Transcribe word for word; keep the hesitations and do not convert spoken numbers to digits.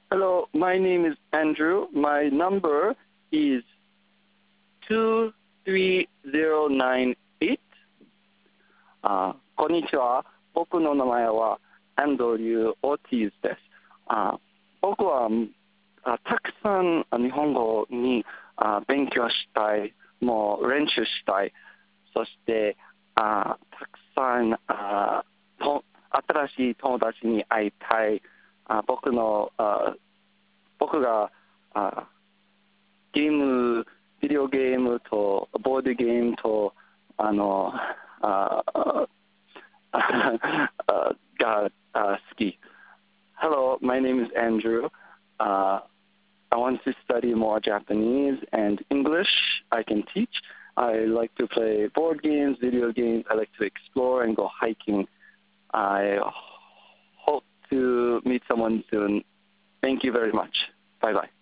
Hello, my name is Andrew. My number is two three zero nine eight. あ、こんにちは。僕の名前はアンドリュー・オーティーズです。あ、僕はあたくさんあ日本語にあ勉強したい、もう練習したい。そしてあたくさんあと新しい友達に会いたい。あ僕のあ僕があゲーム、ビデオゲームとボードゲームとあのあがあ好き。Hello, my name is Andrew. Uh, I want to study more Japanese and English. I can teach. I like to play board games, video games. I like to explore and go hiking. I hope to meet someone soon. Thank you very much. Bye bye.